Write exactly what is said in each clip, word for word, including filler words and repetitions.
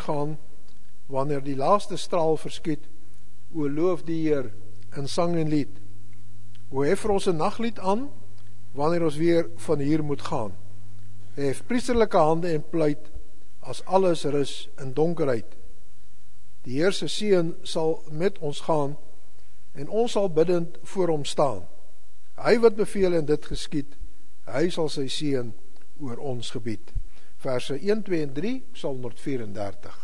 gaan, wanneer die laaste straal verskiet, o loof die Heer in sang en lied. O hef vir ons 'n naglied aan, wanneer ons weer van hier moet gaan. Hef priesterlike hande en pleit, as alles rus in donkerheid. Die Heer se seën sal met ons gaan, en ons sal biddend voor hom staan. Hy wat beveel en dit geskied, hy sal sy seën oor ons gebied. Verse een, twee en drie, Psalm honderdvierendertig.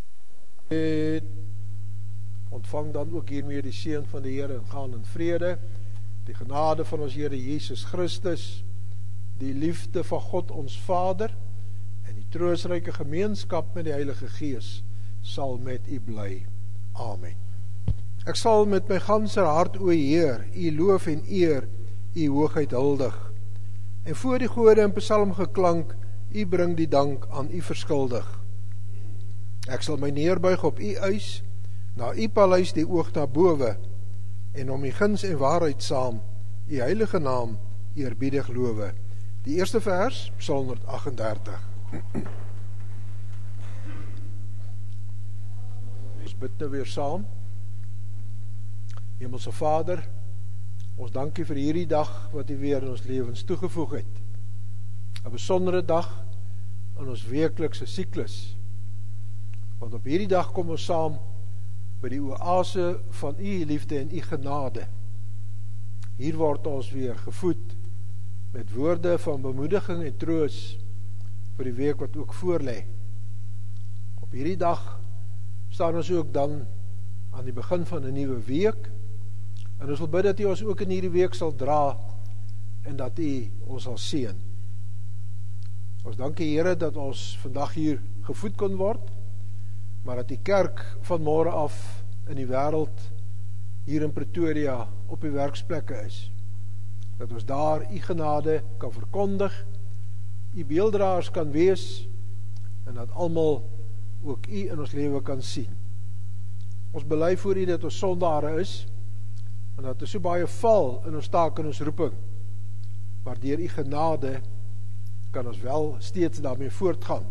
Ontvang dan ook hiermee die seën van die Here en gaan in vrede. Die genade van ons Here Jesus Christus, die liefde van God ons Vader en die troostryke gemeenskap met die Heilige Gees sal met u bly. Amen. Ek sal met my ganse hart, o Heer, u loof en eer, u hoogheid huldig. En voor die gode in psalm geklank, u bring die dank aan u verskuldig. Ek sal my neerbuig op u eis, na u paleis die oog na bowe, en om u guns en waarheid saam, u heilige naam eerbiedig lowe. Die eerste vers, Psalm honderdagtendertig. Ons bid nou weer saam. Hemelse Vader, ons dankie vir hierdie dag wat u weer in ons lewens toegevoeg het. 'n Besondere dag in ons weeklikse siklus. Want op hierdie dag kom ons saam by die oase van u liefde en u genade. Hier word ons weer gevoed met woorde van bemoediging en troos vir die week wat ook voorlê. Op hierdie dag staan ons ook dan aan die begin van 'n nuwe week, en ons wil bid dat u ons ook in hierdie week sal dra en dat u ons sal seën. Ons dankie Here dat ons vandag hier gevoed kon word, maar dat die kerk van môre af in die wêreld hier in Pretoria op die werksplekke is. Dat ons daar u genade kan verkondig, u beelddraers kan wees, en dat almal ook u in ons lewe kan sien. Ons bely voor u dat ons sondare is, en dat er so baie val in ons taak en ons roeping, maar deur u genade kan ons wel steeds daarmee voortgaan.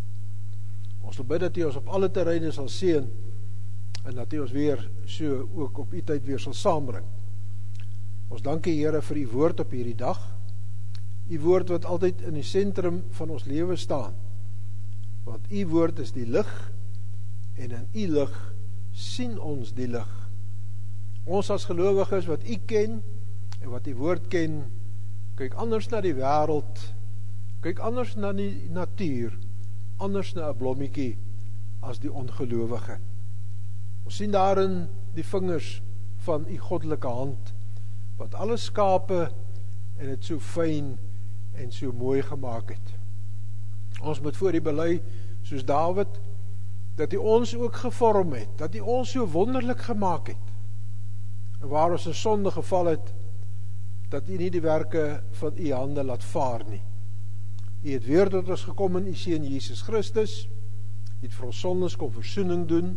Ons wil bid dat u ons op alle terreine sal seën, en dat u ons weer so ook op u tyd weer sal saambring. Ons dankie Here vir u woord op hierdie dag, u woord wat altyd in die sentrum van ons lewe staan, want u woord is die lig, en in u lig sien ons die lig. Ons as gelowiges wat u ken, en wat u woord ken, kyk anders na die wêreld, kyk anders na die natuur, anders na 'n blommetjie as die ongelowige. Ons sien daarin die vingers van u goddelike hand, wat alle skape en het so fyn en so mooi gemaak het. Ons moet voor u bely, soos Dawid, dat u ons ook gevorm het, dat u ons so wonderlik gemaak het, en waar ons in sonde geval het, dat u nie die werke van u hande laat vaar nie. U het weer tot ons gekom in u Seun Jesus Christus, u het vir ons sondes kom versoening doen,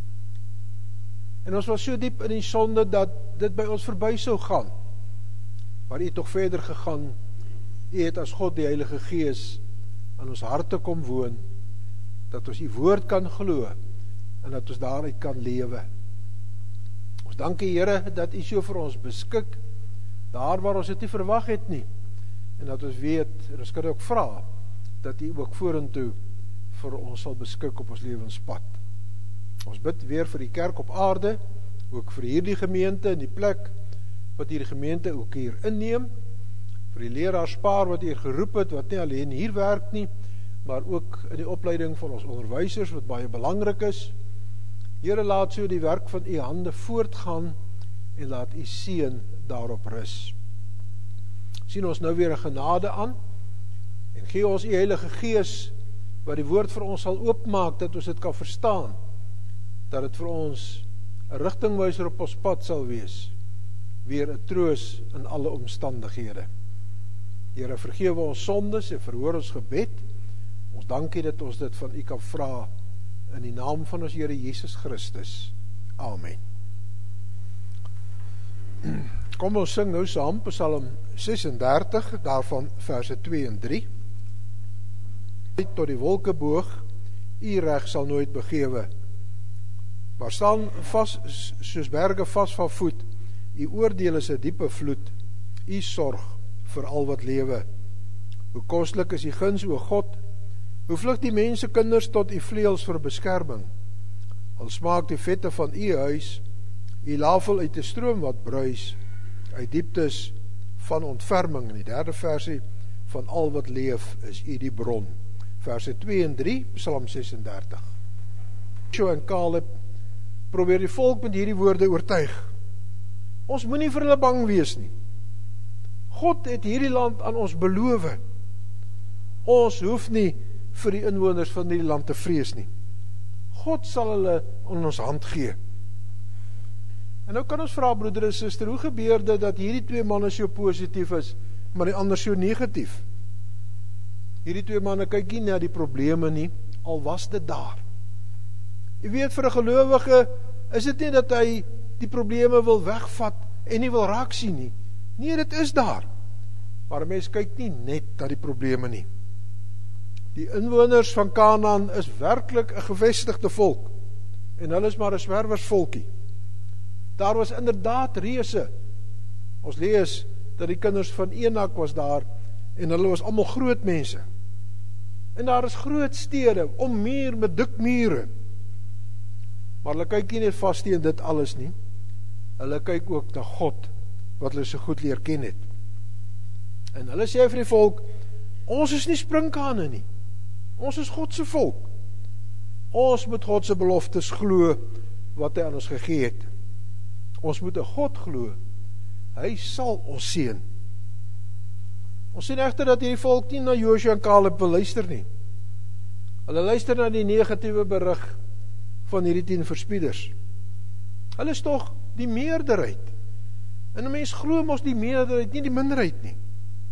en ons was so diep in die sonde, dat dit by ons verby sou gaan, maar u het toch verder gegaan, u het as God die Heilige Gees in ons harte kom woon, dat ons u woord kan glo, en dat ons daaruit kan lewe. Ons dankie Here, dat u so vir ons beskik, daar waar ons dit nie verwag het nie, en dat ons weet, en ons kan ook vra, dat u ook vorentoe vir ons sal beskik op ons lewenspad. Ons bid weer vir die kerk op aarde, ook vir hierdie gemeente, en die plek, wat hierdie gemeente ook hier inneem, vir die leraarspaar wat hier geroep het, wat nie alleen hier werk nie, maar ook in die opleiding van ons onderwysers, wat baie belangrik is. Here, laat so die werk van u hande voortgaan, en laat u seën daarop rus. Sien ons nou weer 'n genade aan, en gee ons u Heilige Gees, wat die woord vir ons sal oopmaak, dat ons dit kan verstaan, dat het vir ons 'n rigtingwyser op ons pad sal wees, weer 'n troos in alle omstandighede. Here, vergewe ons sondes en verhoor ons gebed. Ons dankie dat ons dit van u kan vra, in die naam van ons Here Jesus Christus. Amen. Kom ons sing nou saam Psalm sesendertig, daarvan verse twee en drie. Tot die wolke boog, U reg sal nooit begewe. Maar staan vas soos berge vas van voet. U oordeel is 'n diepe vloed. U sorg vir al wat lewe. Hoe koslik is die guns, o God. Hoe vlug die mense kinders tot u vleuels vir beskerming. Al smaak die vette van u huis, u lafel uit 'n stroom wat bruis, uit dieptes van ontferming. In die derde versie, van al wat leef is u die bron. Verse twee en drie, Psalm ses en dertig. Joshua en Caleb probeer die volk met hierdie woorde oortuig. Ons moenie vir hulle bang wees nie. God het hierdie land aan ons beloof. Ons hoef nie vir die inwoners van hierdie land te vrees nie. God sal hulle in ons hand gee. En nou kan ons vra, broeder en suster, hoe gebeur dit dat hierdie twee manne so positief is, maar die ander so negatief? Hierdie twee manne kyk nie na die probleme nie, al was dit daar. Jy weet, vir 'n gelowige is dit nie dat hy die probleme wil wegvat en nie wil raak sien nie. Nee, dit is daar. Maar 'n mens kyk nie net na die probleme nie. Die inwoners van Kanaan is werklik 'n gevestigde volk en hulle is maar 'n swerwersvolkie. Daar was inderdaad reuse. Ons lees dat die kinders van Enak was daar en hulle was almal groot mense. En daar is groot stede, ommuur met dik mure. Maar hulle kyk nie net vas teen dit alles nie. Hulle kyk ook na God, wat hulle so goed leer ken het. En hulle sê vir die volk, ons is nie sprinkane nie. Ons is God se volk. Ons moet God se beloftes glo, wat hy aan ons gegee het. Ons moet 'n God glo. Hy sal ons seën. Ons sien egter dat hierdie volk nie na Joshua en Caleb wil luister nie. Hulle luister na die negatiewe berig van hierdie tien verspieders. Hulle is tog die meerderheid. En 'n mens glo mos die meerderheid, nie die minderheid nie.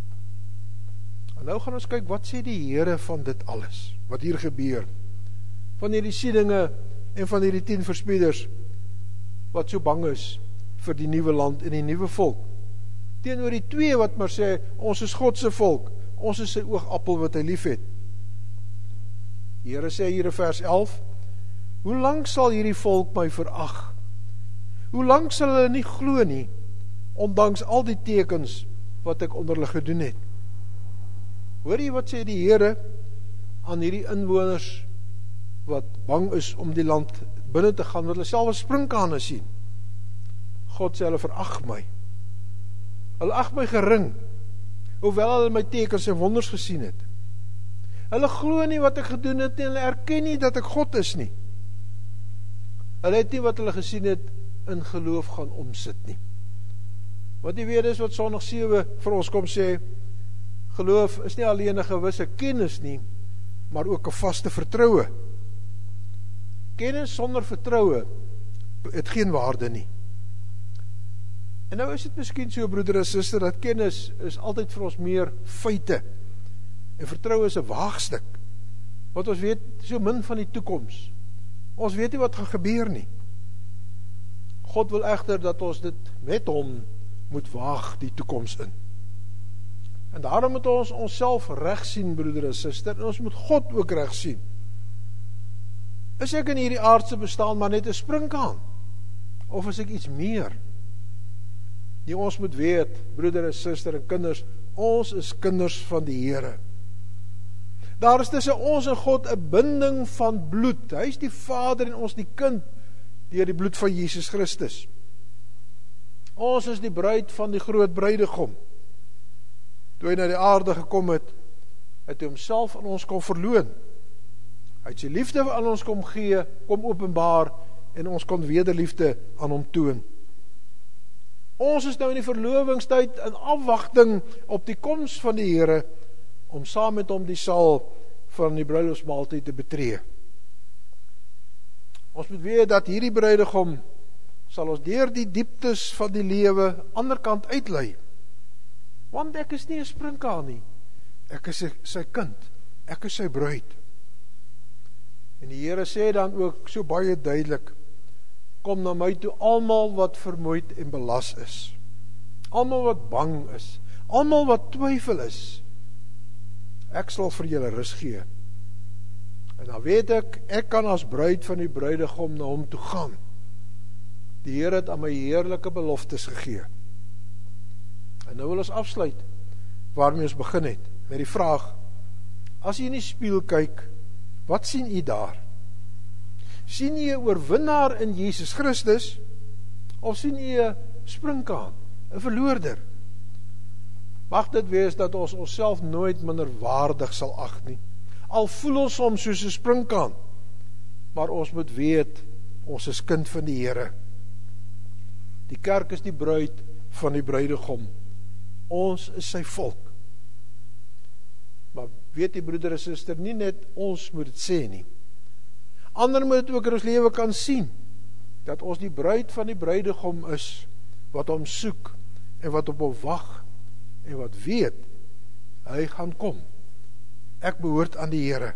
En nou gaan ons kyk, wat sê die Here van dit alles, wat hier gebeur? Van hierdie sieninge en van hierdie tien verspieders, wat so bang is vir die nuwe land en die nuwe volk. Teenoor die twee wat maar sê, ons is God se volk, ons is sy oogappel wat hy lief het. Die Here sê hier in vers elf, hoe lank sal hierdie volk my verag? Hoe lank sal hulle nie glo nie, ondanks al die tekens wat ek onder hulle gedoen het? Hoor jy wat sê die Here aan hierdie inwoners wat bang is om die land binne te gaan, wat hulle self as sprinkane sien? God sê hulle verag my. Hulle ag my gering, hoewel hulle my tekens en wonders gesien het. Hulle glo nie wat ek gedoen het, en hulle erken nie dat ek God is nie. Hulle het nie wat hulle gesien het in geloof gaan omsit nie. Wat jy weet is wat Sondag sewe vir ons kom sê, geloof is nie alleen 'n gewisse kennis nie, maar ook 'n vaste vertroue. Kennis sonder vertroue het geen waarde nie. En nou is dit miskien so, broeder en suster, dat kennis is altyd vir ons meer feite, en vertroue is 'n waagstuk, want ons weet so min van die toekoms. Ons weet nie wat gaan gebeur nie. God wil egter dat ons dit met hom moet waag, die toekoms in. En daarom moet ons onsself reg sien, broeder en suster, en ons moet God ook reg sien. Is ek in hierdie aardse bestaan maar net 'n sprinkaan? Of is ek iets meer? Die ons moet weet, broeder en suster en kinders, ons is kinders van die Here. Daar is tussen ons en God 'n binding van bloed. Hy is die Vader en ons die kind, deur die bloed van Jesus Christus. Ons is die bruid van die groot bruidegom. Toe hy na die aarde gekom het, het hy homself aan ons kom verloon. Hy het sy liefde aan ons kom gee, kom openbaar, en ons kon wederliefde aan hom toon. Ons is nou in die verlovingstyd in afwagting op die koms van die Here, om saam met hom die saal van die bruilofsmaaltyd te betree. Ons moet weet dat hierdie bruidegom sal ons deur die dieptes van die lewe ander kant uitlei. Want ek is nie 'n sprinkaan nie. Ek is sy kind. Ek is sy bruid. En die Here sê dan ook so baie duidelik, kom na my toe almal wat vermoeid en belas is. Almal wat bang is. Almal wat twyfel is. Ek sal vir julle rus gee. En dan weet ek, ek kan as bruid van die bruidegom na hom toe gaan. Die Here het aan my heerlike beloftes gegee. En nou wil ons afsluit waarmee ons begin het, met die vraag, as jy in die spieël kyk, wat sien jy daar? Sien jy 'n oorwinnaar in Jesus Christus, of sien jy 'n sprinkaan, 'n verloorder? Mag dit wees dat ons onsself nooit minderwaardig sal ag nie. Al voel ons soms soos 'n sprinkaan, maar ons moet weet, ons is kind van die Here. Die kerk is die bruid van die bruidegom. Ons is sy volk. Maar weet die broeder en suster, nie net ons moet dit sê nie. Ander moet dit ook in ons lewe kan sien, dat ons die bruid van die bruidegom is, wat hom soek, en wat op hom wag, en wat weet, hy gaan kom. Ek behoort aan die Here.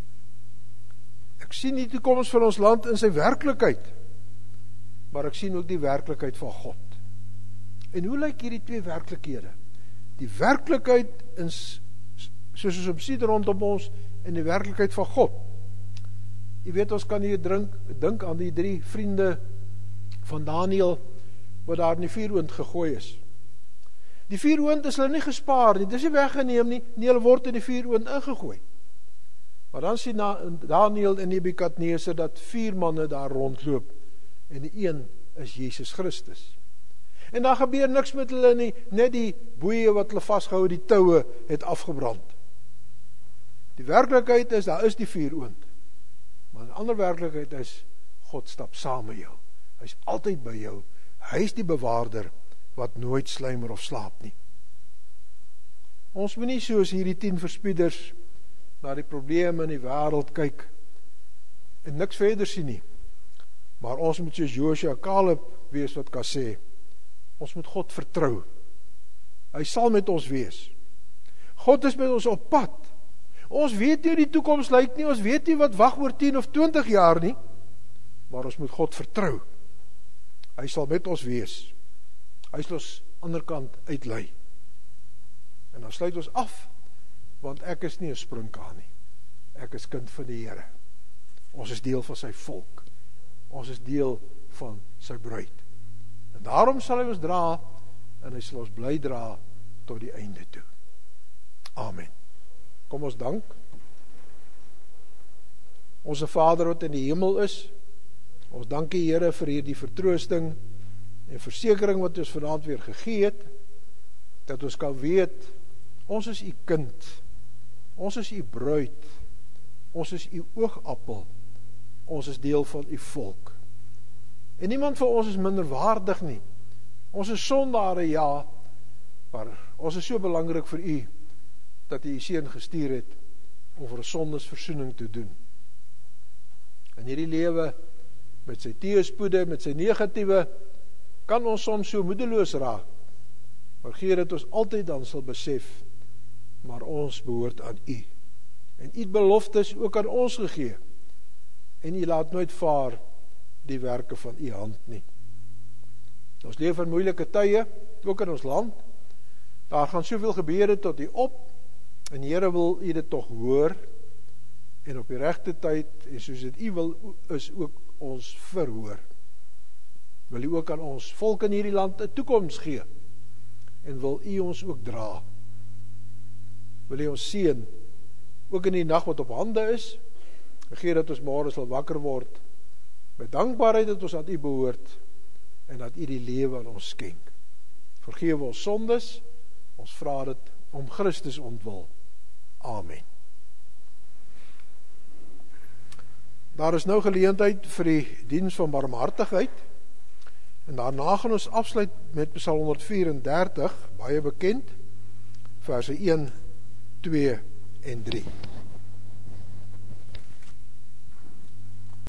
Ek sien die toekoms van ons land in sy werklikheid, maar ek sien ook die werklikheid van God. En hoe lyk hierdie twee werklikhede? Die werklikheid in, soos ons op sien rondom ons, en die werklikheid van God. Jy weet, ons kan hier drink, dink aan die drie vriende van Daniël, wat daar in die vuuroond gegooi is. Die vuuroond is hulle nie gespaar nie, dit is nie weggeneem nie, nie, hulle word in die vuuroond ingegooi. Maar dan sien Daniël en Nebukadneser dat vier manne daar rondloop, en die een is Jesus Christus. En daar gebeur niks met hulle nie, net die boeie wat hulle vastgehou, die toue het afgebrand. Die werklikheid is, daar is die vuuroond. Maar die ander werklikheid is, God stap saam met jou. Hy is altyd by jou. Hy is die bewaarder, wat nooit sluimer of slaap nie. Ons moet nie soos hierdie tien verspieders na die probleme in die wêreld kyk en niks verder sien nie. Maar ons moet soos Joshua Caleb wees wat kan sê, ons moet God vertrou. Hy sal met ons wees. God is met ons op pad. Ons weet nie hoe die toekoms lyk nie, ons weet nie wat wag oor tien of twintig jaar nie, maar ons moet God vertrou. Hy sal met ons wees. Hy sal ons ander kant uitlei. En dan sluit ons af, want ek is nie 'n sprinkaan nie. Ek is kind van die Here. Ons is deel van sy volk. Ons is deel van sy bruid. En daarom sal hy ons dra, en hy sal ons bly dra tot die einde toe. Amen. Kom ons dank. Onse Vader wat in die hemel is, ons dank die Here vir hierdie vertroosting en versekering wat ons vanaand weer gegee het, dat ons kan weet, ons is u kind, ons is u bruid, ons is u oogappel, ons is deel van u volk. En niemand van ons is minderwaardig nie. Ons is sondare, ja, maar ons is so belangrik vir u, dat u u seun gestuur het, om vir 'n sondesversoening te doen. In hierdie lewe, met sy teëspoede, met sy negatiewe, kan ons soms so moedeloos raak, maar gee dat ons altyd dan sal besef, maar ons behoort aan u. En u het beloftes ook aan ons gegee, en u laat nooit vaar die werke van u hand nie. Ons leef in moeilike tye, ook in ons land, daar gaan soveel gebeure tot u op, en die Here wil u dit tog hoor, en op die regte tyd, en soos dit u wil, is ook ons verhoor. Wil u ook aan ons volk in hierdie land 'n toekoms gee, en wil u ons ook dra. Wil u ons seën, ook in die nag wat op hande is, en gee dat ons môre sal wakker word, met dankbaarheid dat ons aan u behoort, en dat u die lewe aan ons skenk. Vergewe ons sondes, ons vra dit om Christus ontwil. Amen. Daar is nou geleentheid vir die diens van barmhartigheid, en daarna gaan ons afsluit met Psalm honderd vyf en dertig, baie bekend, verse een, twee en drie.